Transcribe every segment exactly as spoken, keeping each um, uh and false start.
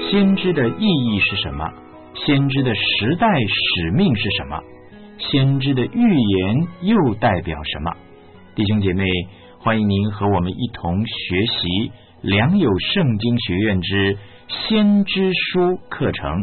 先知的意义是什么？先知的时代使命是什么？先知的预言又代表什么？弟兄姐妹，欢迎您和我们一同学习良友圣经学院之先知书课程。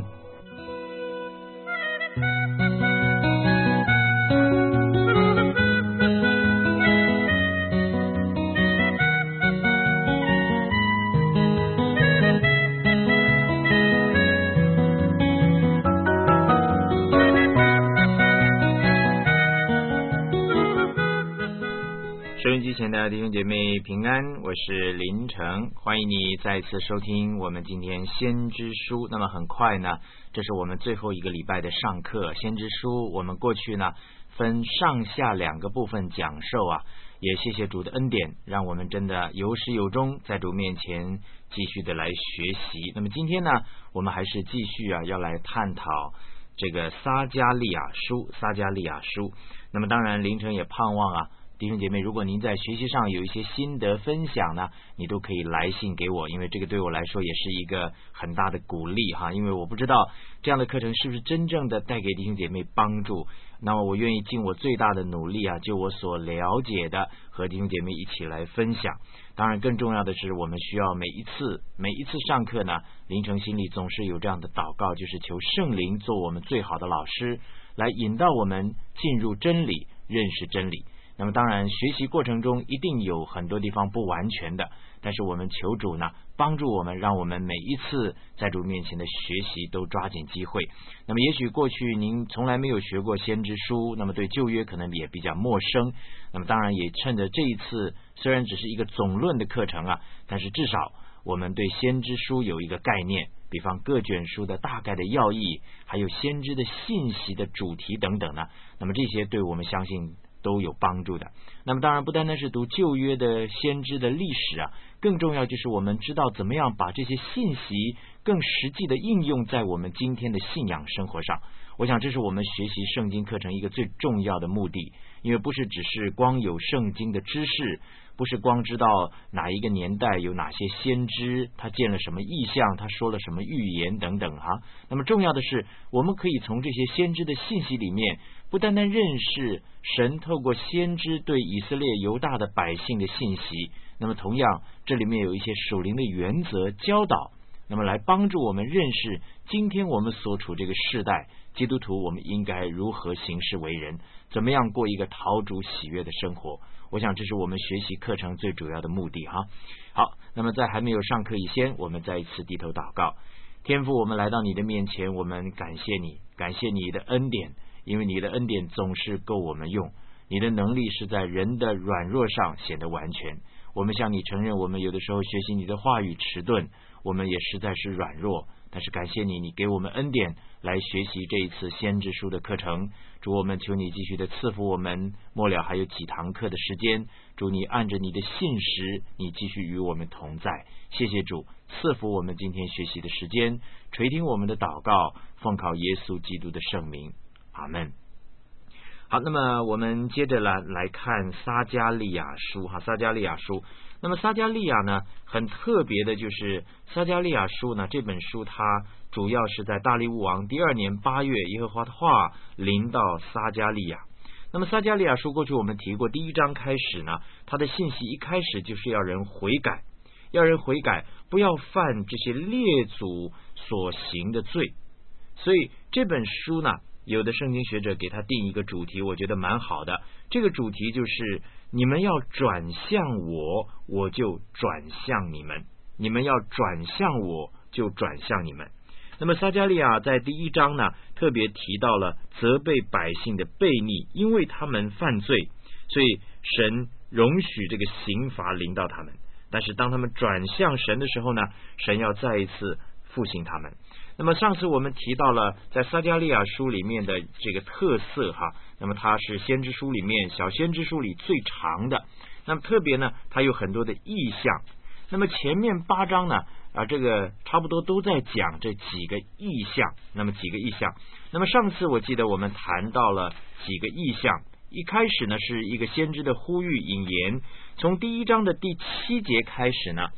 收音机前的弟兄姐妹平安，我是林成，欢迎你再次收听我们今天先知书。那么很快呢，这是我们最后一个礼拜的上课。先知书我们过去呢分上下两个部分讲授啊，也谢谢主的恩典，让我们真的有始有终，在主面前继续的来学习。那么今天呢，我们还是继续啊要来探讨这个撒迦利亚书，撒迦利亚书。那么当然林成也盼望啊，弟兄姐妹，如果您在学习上有一些心得分享呢，你都可以来信给我，因为这个对我来说也是一个很大的鼓励哈。因为我不知道这样的课程是不是真正的带给弟兄姐妹帮助，那么我愿意尽我最大的努力啊，就我所了解的和弟兄姐妹一起来分享。当然更重要的是，我们需要每一次每一次上课呢，林成心里总是有这样的祷告，就是求圣灵做我们最好的老师，来引导我们进入真理，认识真理。那么当然学习过程中一定有很多地方不完全的，但是我们求主呢帮助我们，让我们每一次在主面前的学习都抓紧机会。那么也许过去您从来没有学过先知书，那么对旧约可能也比较陌生，那么当然也趁着这一次虽然只是一个总论的课程啊，但是至少我们对先知书有一个概念，比方各卷书的大概的要义，还有先知的信息的主题等等呢，那么这些对我们相信都有帮助的。那么当然不单单是读旧约的先知的历史啊，更重要就是我们知道怎么样把这些信息更实际的应用在我们今天的信仰生活上。我想这是我们学习圣经课程一个最重要的目的，因为不是只是光有圣经的知识，不是光知道哪一个年代有哪些先知，他见了什么异象，他说了什么预言等等哈。那么重要的是，我们可以从这些先知的信息里面，不单单认识神透过先知对以色列犹大的百姓的信息，那么同样这里面有一些属灵的原则教导，那么来帮助我们认识今天我们所处这个世代，基督徒我们应该如何行事为人，怎么样过一个讨主喜悦的生活。我想这是我们学习课程最主要的目的哈。好，那么在还没有上课以前，我们再一次低头祷告。天父，我们来到你的面前，我们感谢你，感谢你的恩典，因为你的恩典总是够我们用，你的能力是在人的软弱上显得完全。我们向你承认，我们有的时候学习你的话语迟钝，我们也实在是软弱，但是感谢你，你给我们恩典来学习这一次先知书的课程。主，我们求你继续的赐福我们，末了还有几堂课的时间，主你按着你的信实，你继续与我们同在。谢谢主赐福我们今天学习的时间，垂听我们的祷告，奉靠耶稣基督的圣名，阿们。好，那么我们接着来来看撒迦利亚书哈，撒迦利亚书。那么撒迦利亚呢，很特别的就是撒迦利亚书呢，这本书它主要是在大利乌王第二年八月，耶和华的话临到撒迦利亚。那么撒迦利亚书过去我们提过，第一章开始呢，它的信息一开始就是要人悔改，要人悔改，不要犯这些列祖所行的罪。所以这本书呢，有的圣经学者给他定一个主题，我觉得蛮好的。这个主题就是你们要转向我，我就转向你们；你们要转向我，就转向你们。那么撒迦利亚在第一章呢，特别提到了责备百姓的悖逆，因为他们犯罪，所以神容许这个刑罚临到他们。但是当他们转向神的时候呢，神要再一次复兴他们。那么上次我们提到了在撒迦利亚书里面的这个特色哈，那么它是先知书里面小先知书里最长的，那么特别呢它有很多的意象。那么前面八章呢啊，这个差不多都在讲这几个意象，那么几个意象。那么上次我记得我们谈到了几个意象，一开始呢是一个先知的呼吁引言，从第一章的第七节开始呢，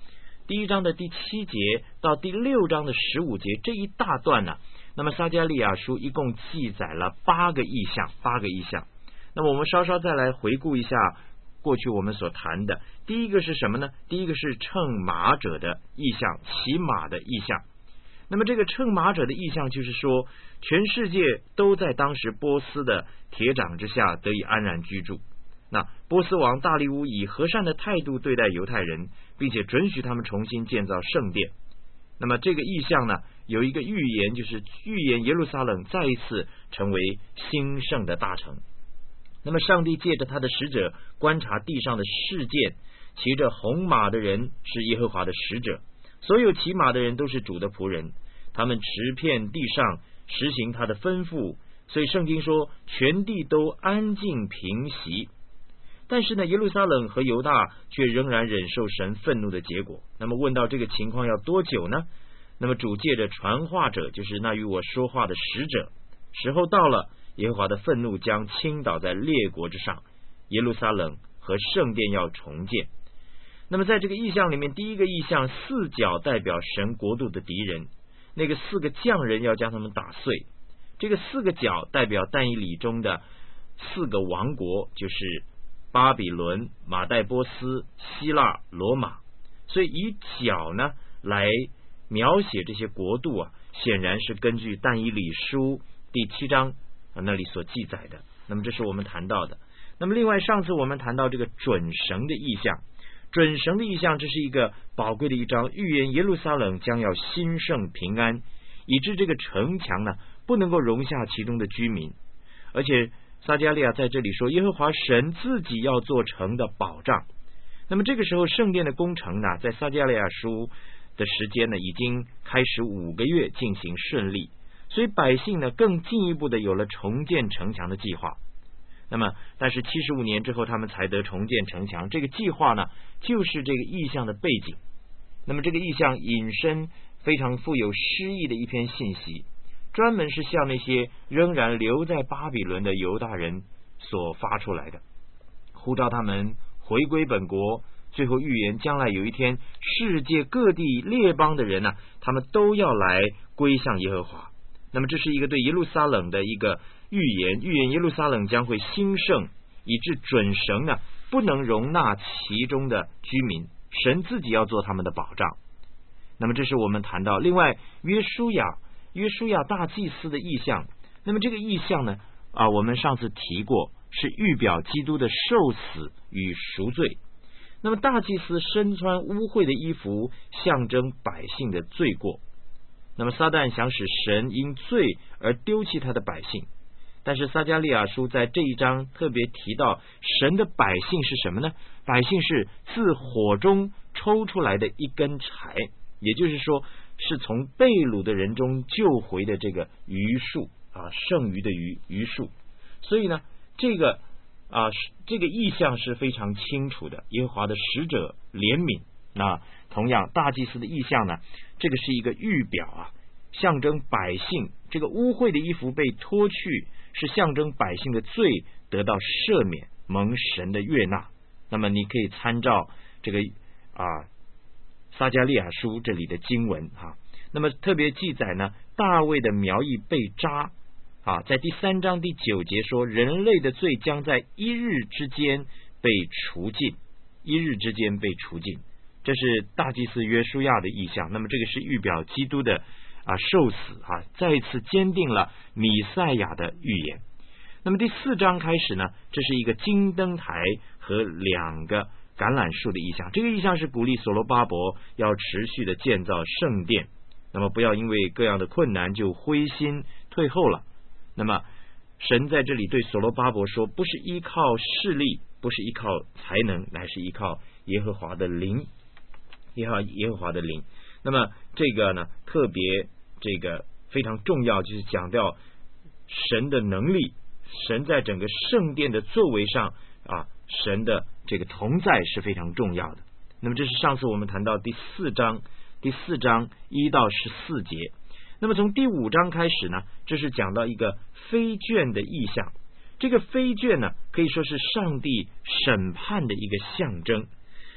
第一章的第七节到第六章的十五节这一大段呢、啊，那么撒迦利亚书一共记载了八个意象，八个意象。那么我们稍稍再来回顾一下过去我们所谈的，第一个是什么呢？第一个是乘马者的意象，骑马的意象。那么这个乘马者的意象就是说，全世界都在当时波斯的铁掌之下得以安然居住。那波斯王大利乌以和善的态度对待犹太人，并且准许他们重新建造圣殿。那么这个意象呢，有一个预言，就是预言耶路撒冷再一次成为兴盛的大城。那么上帝借着他的使者观察地上的事件，骑着红马的人是耶和华的使者，所有骑马的人都是主的仆人，他们持遍地上实行他的吩咐。所以圣经说全地都安静平息。但是呢，耶路撒冷和犹大却仍然忍受神愤怒的结果。那么问到这个情况要多久呢？那么主借着传话者，就是那与我说话的使者，时候到了，耶和华的愤怒将倾倒在列国之上，耶路撒冷和圣殿要重建。那么在这个意象里面，第一个意象，四角代表神国度的敌人，那个四个匠人要将他们打碎。这个四个角代表但以理中的四个王国，就是巴比伦、马代波斯、希腊、罗马。所以以角呢来描写这些国度啊，显然是根据但以理书第七章那里所记载的。那么这是我们谈到的。那么另外上次我们谈到这个准绳的意象，准绳的意象，这是一个宝贵的一章，预言耶路撒冷将要兴盛平安，以致这个城墙呢不能够容下其中的居民。而且撒迦利亚在这里说，耶和华神自己要做城的保障。那么这个时候圣殿的工程呢，在撒迦利亚书的时间呢已经开始五个月进行顺利，所以百姓呢更进一步的有了重建城墙的计划。那么但是七十五年之后他们才得重建城墙，这个计划呢就是这个意象的背景。那么这个意象引申非常富有诗意的一篇信息，专门是向那些仍然留在巴比伦的犹大人所发出来的，呼召他们回归本国，最后预言将来有一天世界各地列邦的人呢、啊，他们都要来归向耶和华。那么这是一个对耶路撒冷的一个预言，预言耶路撒冷将会兴盛，以致准绳呢不能容纳其中的居民，神自己要做他们的保障。那么这是我们谈到另外约书亚约书亚大祭司的意象。那么这个意象呢啊，我们上次提过，是预表基督的受死与赎罪。那么大祭司身穿污秽的衣服，象征百姓的罪过。那么撒旦想使神因罪而丢弃他的百姓，但是撒迦利亚书在这一章特别提到，神的百姓是什么呢？百姓是自火中抽出来的一根柴，也就是说是从被掳的人中救回的这个余数啊，剩余的余余数。所以呢这个啊这个意象是非常清楚的，耶和华的使者怜悯。那同样大祭司的意象呢，这个是一个预表啊，象征百姓这个污秽的衣服被脱去，是象征百姓的罪得到赦免，蒙神的悦纳。那么你可以参照这个啊撒迦利亚书这里的经文哈。那么特别记载呢，大卫的苗裔被扎啊，在第三章第九节说，人类的罪将在一日之间被除尽，一日之间被除尽。这是大祭司约书亚的意象。那么这个是预表基督的啊受死啊，再一次坚定了弥赛亚的预言。那么第四章开始呢，这是一个金灯台和两个橄榄树的意象。这个意象是鼓励所罗巴伯要持续的建造圣殿，那么不要因为各样的困难就灰心退后了。那么神在这里对所罗巴伯说，不是依靠势力，不是依靠才能，乃是依靠耶和华的灵，耶和耶和华的灵。那么这个呢特别这个非常重要，就是讲到神的能力，神在整个圣殿的作为上啊，神的这个同在是非常重要的。那么这是上次我们谈到第四章第四章一到十四节。那么从第五章开始呢，这是讲到一个飞卷的意象。这个飞卷呢可以说是上帝审判的一个象征。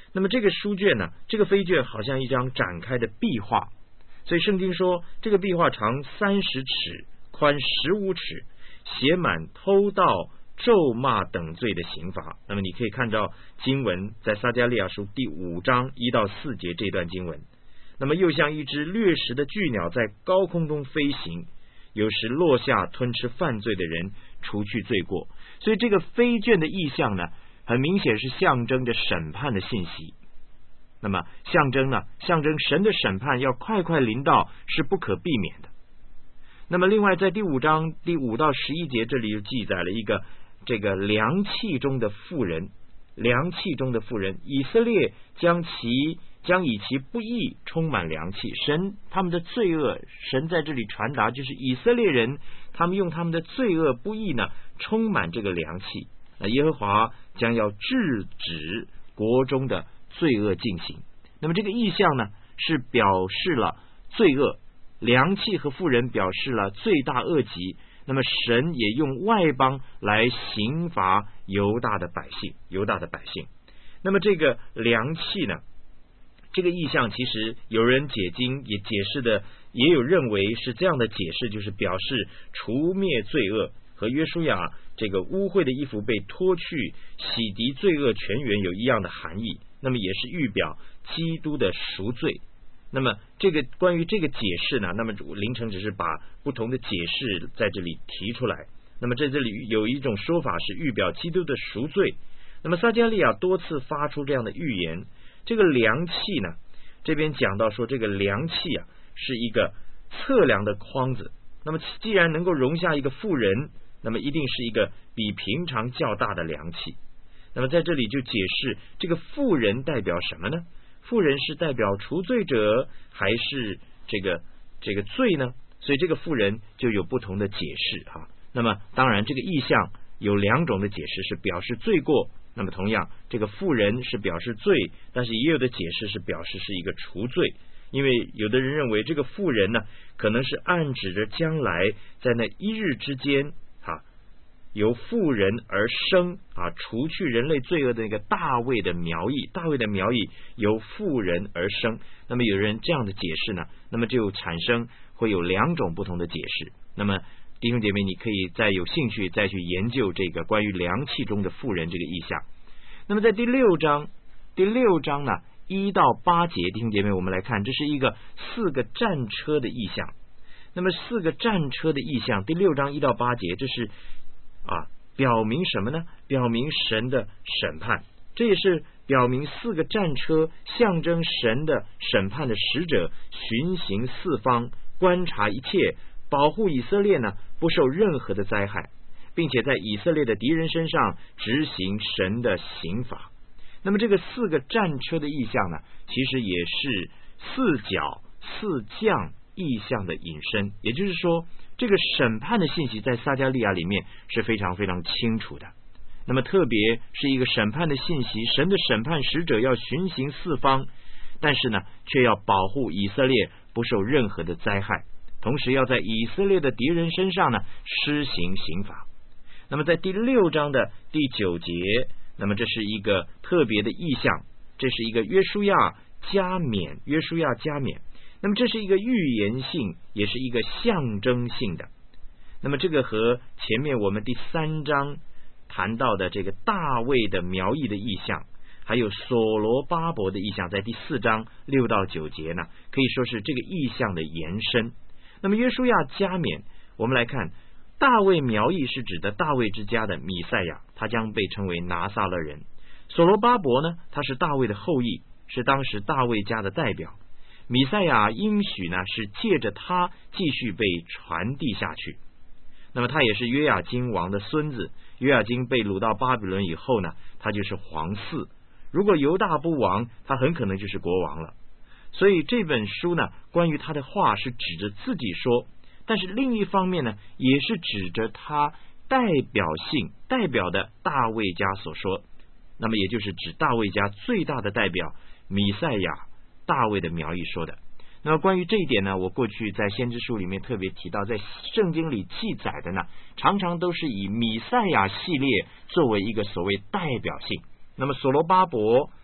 那么这个书卷呢，这个飞卷好像一张展开的壁画，所以圣经说这个壁画长三十尺，宽十五尺，写满偷盗、咒骂等罪的刑罚。那么你可以看到经文在撒迦利亚书第五章一到四节这段经文。那么又像一只掠食的巨鸟在高空中飞行，有时落下吞吃犯罪的人，除去罪过。所以这个飞卷的意象呢，很明显是象征着审判的信息。那么象征呢，象征神的审判要快快临到，是不可避免的。那么另外在第五章第五到十一节，这里就记载了一个这个量器中的妇人，量器中的妇人，以色列将其将以其不义充满量器，神他们的罪恶，神在这里传达就是以色列人他们用他们的罪恶不义呢充满这个量器，那耶和华将要制止国中的罪恶进行。那么这个意象呢是表示了罪恶，量器和妇人表示了罪大恶极，那么神也用外邦来刑罚犹大的百姓，犹大的百姓。那么这个量器呢，这个意象其实有人解经也解释的，也有认为是这样的解释，就是表示除灭罪恶，和约书亚这个污秽的衣服被脱去洗涤罪恶泉源有一样的含义。那么也是预表基督的赎罪。那么这个关于这个解释呢，那么林成只是把不同的解释在这里提出来。那么在这里有一种说法是预表基督的赎罪。那么撒迦利亚多次发出这样的预言。这个量器呢，这边讲到说这个量器啊是一个测量的筐子，那么既然能够容下一个妇人，那么一定是一个比平常较大的量器。那么在这里就解释这个妇人代表什么呢？妇人是代表除罪者还是这个这个罪呢？所以这个妇人就有不同的解释哈。那么当然这个意象有两种的解释，是表示罪过，那么同样这个妇人是表示罪，但是也有的解释是表示是一个除罪。因为有的人认为这个妇人呢，可能是暗指着将来在那一日之间哈，由妇人而生啊，除去人类罪恶的那个大卫的苗裔，大卫的苗裔由妇人而生。那么有人这样的解释呢，那么就产生会有两种不同的解释。那么弟兄姐妹，你可以再有兴趣再去研究这个关于量器中的妇人这个意象。那么在第六章，第六章呢一到八节，弟兄姐妹，我们来看，这是一个四个战车的意象。那么四个战车的意象，第六章一到八节，这是啊，表明什么呢？表明神的审判，这也是表明四个战车象征神的审判的使者巡行四方，观察一切，保护以色列呢不受任何的灾害，并且在以色列的敌人身上执行神的刑罚。那么这个四个战车的意象呢，其实也是四角四将意象的引申，也就是说这个审判的信息在撒迦利亚里面是非常非常清楚的。那么特别是一个审判的信息，神的审判使者要巡行四方，但是呢却要保护以色列不受任何的灾害，同时要在以色列的敌人身上呢施行刑罚。那么在第六章的第九节，那么这是一个特别的意象，这是一个约书亚加冕，约书亚加冕。那么这是一个预言性，也是一个象征性的。那么这个和前面我们第三章谈到的这个大卫的苗裔的意象，还有所罗巴伯的意象，在第四章六到九节呢，可以说是这个意象的延伸。那么约书亚加冕，我们来看大卫苗裔是指的大卫之家的弥赛亚，他将被称为拿撒勒人。所罗巴伯呢，他是大卫的后裔，是当时大卫家的代表。弥赛亚应许呢是借着他继续被传递下去。那么他也是约雅斤王的孙子，约雅斤被掳到巴比伦以后呢，他就是皇嗣。如果犹大不亡，他很可能就是国王了。所以这本书呢，关于他的话是指着自己说，但是另一方面呢，也是指着他代表性代表的大卫家所说。那么也就是指大卫家最大的代表弥赛亚，大卫的苗裔说的。那么关于这一点呢，我过去在先知书里面特别提到，在圣经里记载的呢，常常都是以弥赛亚系列作为一个所谓代表性。那么所罗巴伯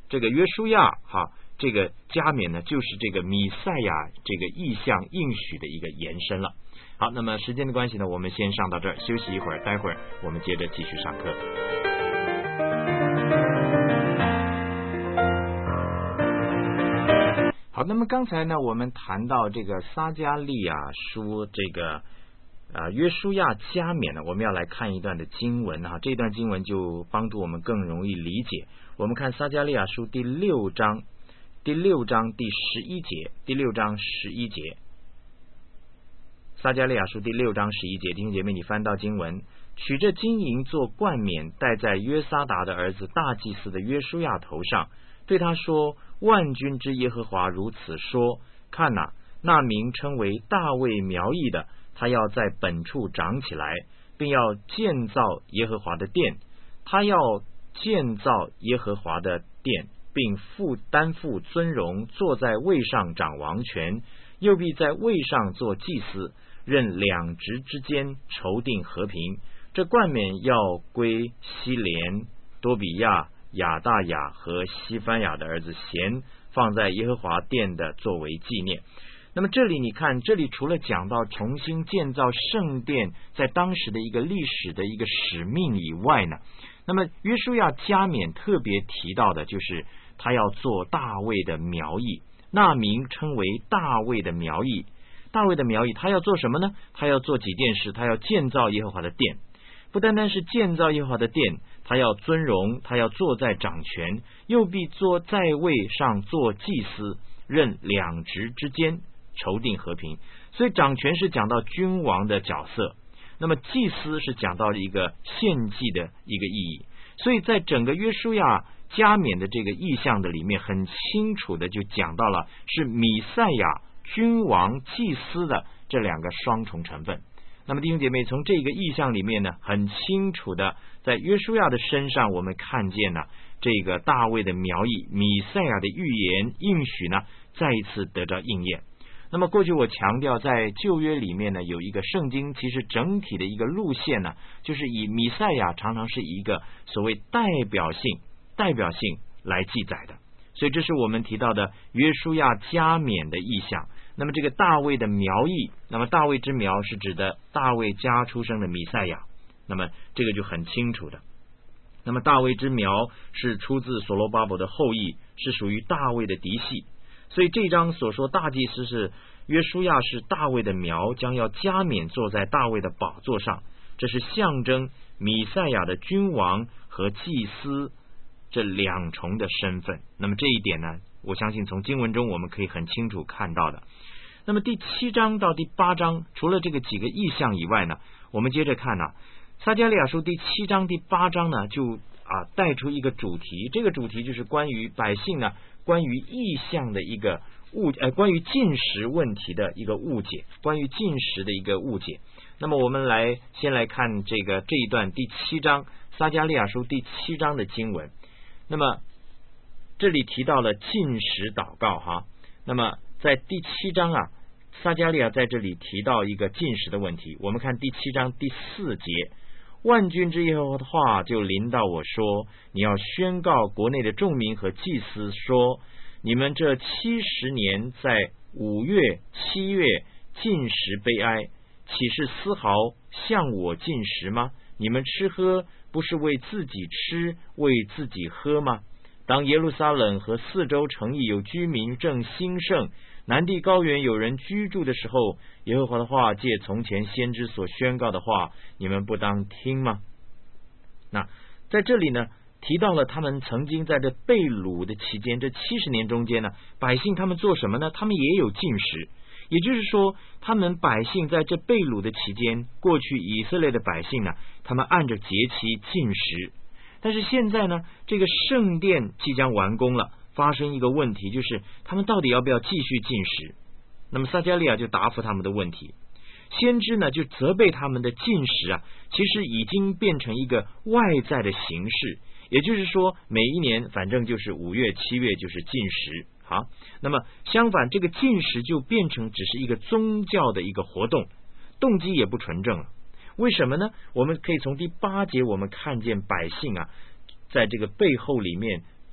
这个约书亚哈，这个加冕呢，就是这个弥赛亚这个意象应许的一个延伸了。好，那么时间的关系呢，我们先上到这儿，休息一会儿，待会儿我们接着继续上课。好，那么刚才呢，我们谈到这个撒迦利亚书这个呃约书亚加冕呢，我们要来看一段的经文哈，这段经文就帮助我们更容易理解。我们看撒迦利亚书第六章，第六章第十一节，第六章十一节。撒迦利亚书第六章十一节，弟兄姐妹，你翻到经文，取这金银做冠冕，戴在约撒达的儿子大祭司的约书亚头上，对他说：万军之耶和华如此说，看哪，那名称为大卫苗裔的，他要在本处长起来，并要建造耶和华的殿。他要建造耶和华的殿，并负担负尊荣，坐在位上掌王权，又必在位上做祭司，任两职之间筹定和平。这冠冕要归希连、多比亚、亚大雅和西番雅的儿子咸，放在耶和华殿的作为纪念。那么这里你看，这里除了讲到重新建造圣殿在当时的一个历史的一个使命以外呢，那么约书亚加冕特别提到的就是他要做大卫的苗裔，那名称为大卫的苗裔。大卫的苗裔他要做什么呢？他要做几件事，他要建造耶和华的殿。不单单是建造耶和华的殿，他要尊荣，他要坐在掌权，又必坐在位上做祭司，任两职之间筹定和平。所以掌权是讲到君王的角色，那么祭司是讲到一个献祭的一个意义。所以在整个约书亚加冕的这个意象的里面，很清楚的就讲到了是弥赛亚、君王、祭司的这两个双重成分。那么弟兄姐妹，从这个意象里面呢，很清楚的在约书亚的身上，我们看见了这个大卫的苗裔弥赛亚的预言应许呢，再一次得到应验。那么过去我强调，在旧约里面呢，有一个圣经其实整体的一个路线呢，就是以弥赛亚常常是一个所谓代表性代表性来记载的。所以这是我们提到的约书亚加冕的意象。那么这个大卫的苗裔，那么大卫之苗是指的大卫家出生的弥赛亚，那么这个就很清楚的。那么大卫之苗是出自所罗巴伯的后裔，是属于大卫的嫡系。所以这章所说大祭司是约书亚是大卫的苗，将要加冕坐在大卫的宝座上，这是象征弥赛亚的君王和祭司这两重的身份。那么这一点呢，我相信从经文中我们可以很清楚看到的。那么第七章到第八章，除了这个几个意象以外呢，我们接着看呢，撒迦利亚书第七章第八章呢，就啊带出一个主题，这个主题就是关于百姓呢，关于意象的一个误呃，关于禁食问题的一个误解，关于禁食的一个误解。那么我们来先来看这个这一段第七章撒迦利亚书第七章的经文。那么这里提到了禁食祷告哈，那么在第七章啊，撒迦利亚在这里提到一个禁食的问题。我们看第七章第四节，万军之耶和华的话就临到我说，你要宣告国内的众民和祭司说，你们这七十年在五月七月禁食悲哀，岂是丝毫向我禁食吗？你们吃喝不是为自己吃，为自己喝吗？当耶路撒冷和四周城邑有居民正兴盛，南地高原有人居住的时候，耶和华的话借从前先知所宣告的话，你们不当听吗？那在这里呢，提到了他们曾经在这被掳的期间，这七十年中间呢，百姓他们做什么呢？他们也有禁食，也就是说，他们百姓在这被掳的期间，过去以色列的百姓呢，他们按着节期禁食。但是现在呢，这个圣殿即将完工了，发生一个问题，就是他们到底要不要继续禁食？那么撒迦利亚就答复他们的问题。先知呢就责备他们的禁食啊，其实已经变成一个外在的形式，也就是说每一年反正就是五月七月就是禁食。好，那么相反，这个禁食就变成只是一个宗教的一个活动，动机也不纯正了。为什么呢？我们可以从第八节我们看见百姓啊，在这个背后里面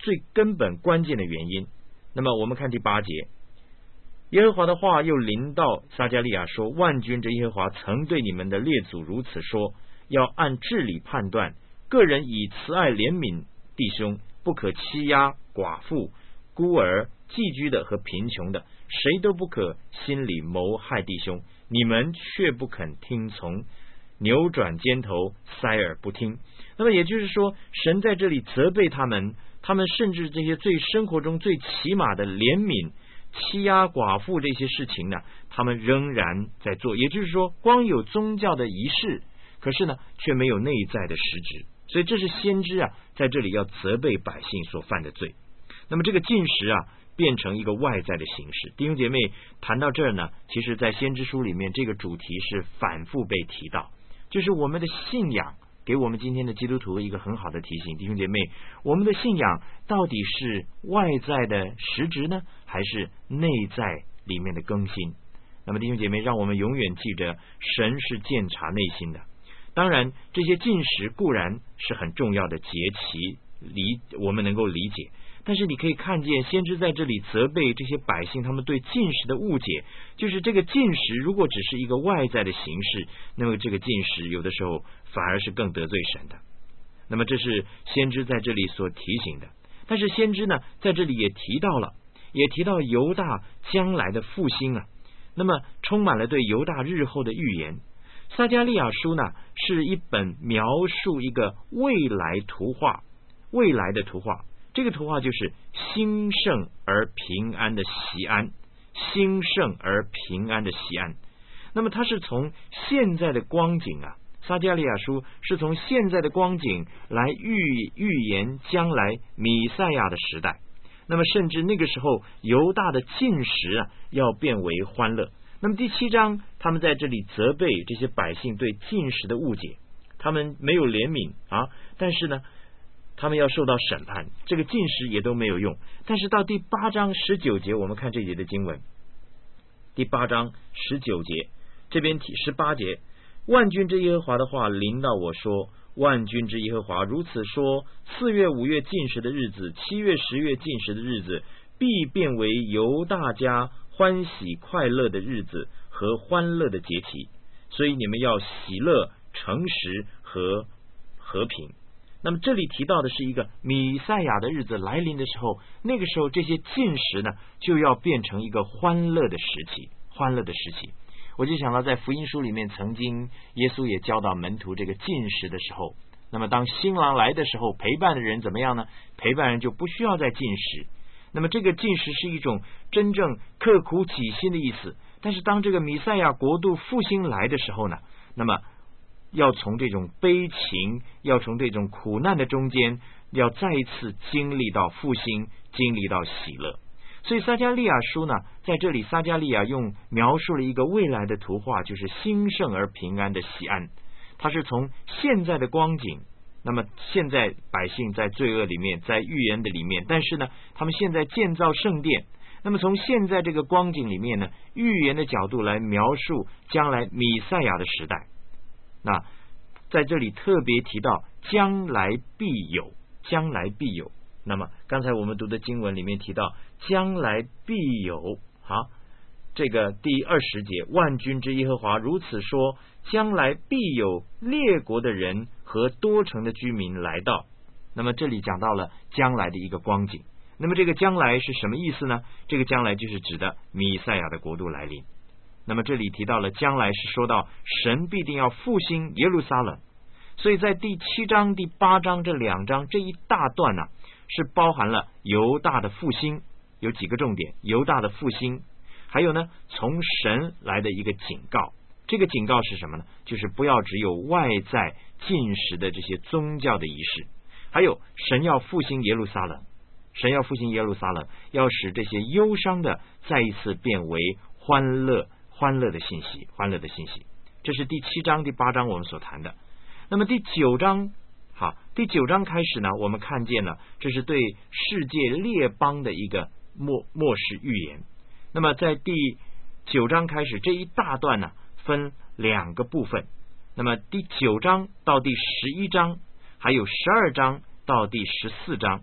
最根本关键的原因。那么我们看第八节，耶和华的话又临到撒迦利亚说，万军之耶和华曾对你们的列祖如此说，要按治理判断，个人以慈爱怜悯弟兄，不可欺压寡妇、孤儿、寄居的和贫穷的，谁都不可心里谋害弟兄。你们却不肯听从，扭转肩头，塞耳不听。那么也就是说，神在这里责备他们，他们甚至这些最生活中最起码的怜悯、欺压寡妇这些事情呢，他们仍然在做。也就是说，光有宗教的仪式，可是呢，却没有内在的实质。所以这是先知啊，在这里要责备百姓所犯的罪。那么这个禁食啊，变成一个外在的形式。弟兄姐妹谈到这儿呢，其实在先知书里面这个主题是反复被提到，就是我们的信仰给我们今天的基督徒一个很好的提醒。弟兄姐妹，我们的信仰到底是外在的实质呢，还是内在里面的更新？那么弟兄姐妹，让我们永远记着，神是鉴察内心的。当然这些禁食固然是很重要的节期，理我们能够理解，但是你可以看见先知在这里责备这些百姓他们对禁食的误解，就是这个禁食如果只是一个外在的形式，那么这个禁食有的时候反而是更得罪神的。那么这是先知在这里所提醒的。但是先知呢在这里也提到了，也提到犹大将来的复兴啊，那么充满了对犹大日后的预言。撒迦利亚书呢是一本描述一个未来图画，未来的图画，这个图画就是兴盛而平安的锡安，兴盛而平安的锡安。那么它是从现在的光景啊，撒迦利亚书是从现在的光景来预预言将来弥赛亚的时代。那么甚至那个时候犹大的禁食啊要变为欢乐。那么第七章他们在这里责备这些百姓对禁食的误解，他们没有怜悯啊，但是呢他们要受到审判，这个禁食也都没有用。但是到第八章十九节，我们看这节的经文，第八章十九节这边提十八节，万军之耶和华的话临到我说，万军之耶和华如此说，四月五月禁食的日子，七月十月禁食的日子，必变为犹大家欢喜快乐的日子和欢乐的节期，所以你们要喜乐、诚实和和平。那么这里提到的是一个弥赛亚的日子来临的时候，那个时候这些禁食呢就要变成一个欢乐的时期，欢乐的时期。我就想到在福音书里面曾经耶稣也教导门徒这个禁食的时候，那么当新郎来的时候，陪伴的人怎么样呢？陪伴人就不需要再禁食。那么这个禁食是一种真正刻苦己心的意思，但是当这个弥赛亚国度复兴来的时候呢，那么要从这种悲情，要从这种苦难的中间，要再一次经历到复兴，经历到喜乐。所以撒迦利亚书呢，在这里撒迦利亚用描述了一个未来的图画，就是兴盛而平安的锡安。它是从现在的光景，那么现在百姓在罪恶里面，在预言的里面，但是呢他们现在建造圣殿，那么从现在这个光景里面呢，预言的角度来描述将来弥赛亚的时代。那在这里特别提到将来必有，将来必有。那么刚才我们读的经文里面提到将来必有，好，这个第二十节，万军之耶和华如此说，将来必有列国的人和多城的居民来到。那么这里讲到了将来的一个光景。那么这个将来是什么意思呢？这个将来就是指的弥赛亚的国度来临。那么这里提到了将来是说到神必定要复兴耶路撒冷，所以在第七章第八章这两章这一大段呢、啊，是包含了犹大的复兴，有几个重点，犹大的复兴，还有呢从神来的一个警告。这个警告是什么呢？就是不要只有外在禁食的这些宗教的仪式，还有神要复兴耶路撒冷，神要复兴耶路撒冷，要使这些忧伤的再一次变为欢乐，欢乐的信息，欢乐的信息。这是第七章第八章我们所谈的。那么第九章，好，第九章开始呢，我们看见了这是对世界列邦的一个末末世预言。那么在第九章开始这一大段呢，分两个部分。那么第九章到第十一章，还有十二章到第十四章。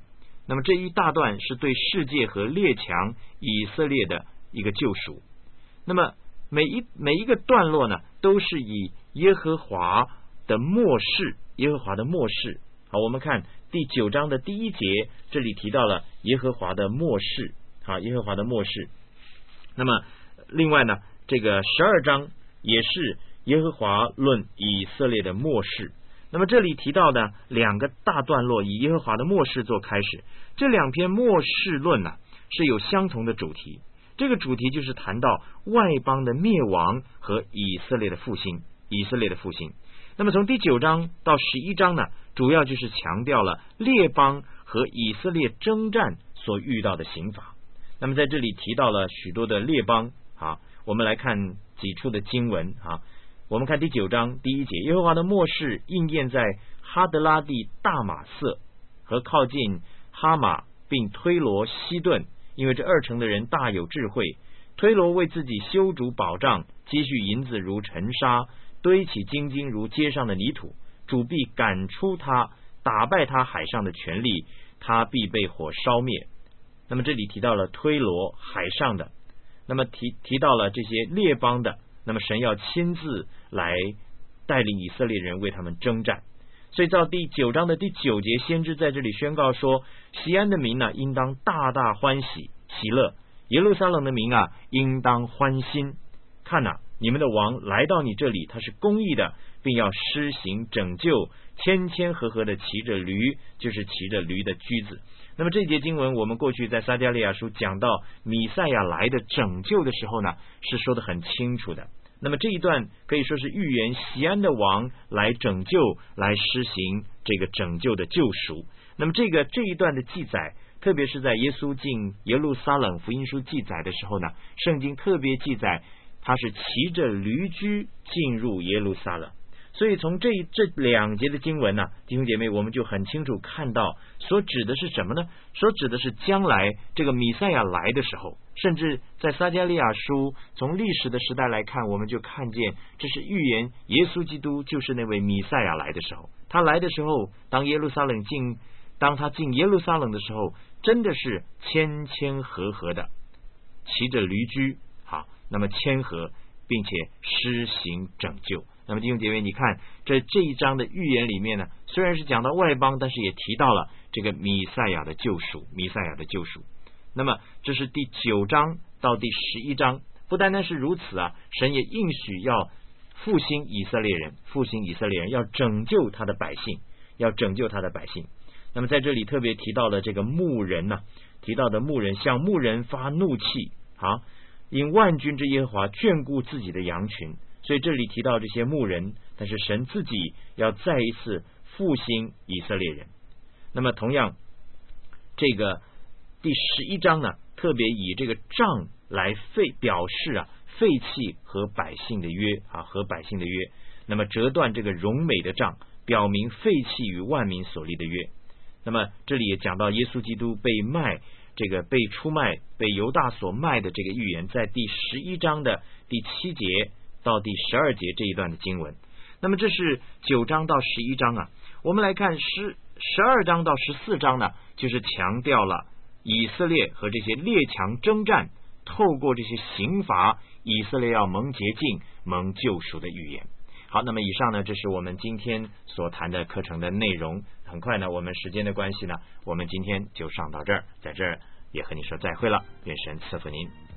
那么这一大段是对世界和列强以色列的一个救赎。那么每一每一个段落呢，都是以耶和华的末世，耶和华的末世。好，我们看第九章的第一节，这里提到了耶和华的末世。好，耶和华的末世。那么另外呢，这个十二章也是耶和华论以色列的末世。那么这里提到的两个大段落，以耶和华的末世做开始。这两篇末世论呢，是有相同的主题。这个主题就是谈到外邦的灭亡和以色列的复兴，以色列的复兴。那么从第九章到十一章呢，主要就是强调了列邦和以色列征战所遇到的刑罚。那么在这里提到了许多的列邦啊，我们来看几处的经文啊。我们看第九章第一节，耶和华的末世应验在哈德拉地大马色和靠近哈马并推罗西顿，因为这二城的人大有智慧。推罗为自己修筑保障，积蓄银子如尘沙，堆起金金如街上的泥土。主必赶出他，打败他海上的权力，他必被火烧灭。那么这里提到了推罗海上的，那么提提到了这些列邦的，那么神要亲自来带领以色列人为他们征战。所以到第九章的第九节，先知在这里宣告说，锡安的民啊，应当大大欢喜喜乐，耶路撒冷的民啊，应当欢心。看哪、啊，你们的王来到你这里，他是公义的，并要施行拯救，千千合合的骑着驴，就是骑着驴的驹子。那么这节经文，我们过去在撒迦利亚书讲到弥赛亚来的拯救的时候呢，是说得很清楚的。那么这一段可以说是预言锡安的王来拯救，来施行这个拯救的救赎。那么这个这一段的记载，特别是在耶稣进耶路撒冷福音书记载的时候呢，圣经特别记载他是骑着驴驹进入耶路撒冷。所以从这这两节的经文呢、啊，弟兄姐妹，我们就很清楚看到所指的是什么呢？所指的是将来这个弥赛亚来的时候，甚至在撒迦利亚书从历史的时代来看，我们就看见这是预言耶稣基督就是那位弥赛亚来的时候。他来的时候，当耶路撒冷进当他进耶路撒冷的时候，真的是千千合合的骑着驴驹，好，那么谦和并且施行拯救。那么弟兄姐妹，你看这这一章的预言里面呢，虽然是讲到外邦，但是也提到了这个弥赛亚的救赎，弥赛亚的救赎。那么这是第九章到第十一章，不单单是如此啊，神也应许要复兴以色列人，复兴以色列人，要拯救他的百姓，要拯救他的百姓。那么在这里特别提到了这个牧人呢、啊，提到的牧人向牧人发怒气，好，因万军之耶和华眷顾自己的羊群。所以这里提到这些牧人，但是神自己要再一次复兴以色列人。那么同样，这个第十一章呢，特别以这个杖来废表示啊废弃和百姓的约啊和百姓的约。那么折断这个荣美的杖，表明废弃与万民所立的约。那么这里也讲到耶稣基督被卖，这个被出卖，被犹大所卖的这个预言，在第十一章的第七节到第十二节这一段的经文。那么这是九章到十一章啊。我们来看十十二章到十四章呢，就是强调了以色列和这些列强征战，透过这些刑罚，以色列要蒙洁净、蒙救赎的预言。好，那么以上呢，这是我们今天所谈的课程的内容。很快呢，我们时间的关系呢，我们今天就上到这儿，在这儿也和你说再会了，愿神赐福您。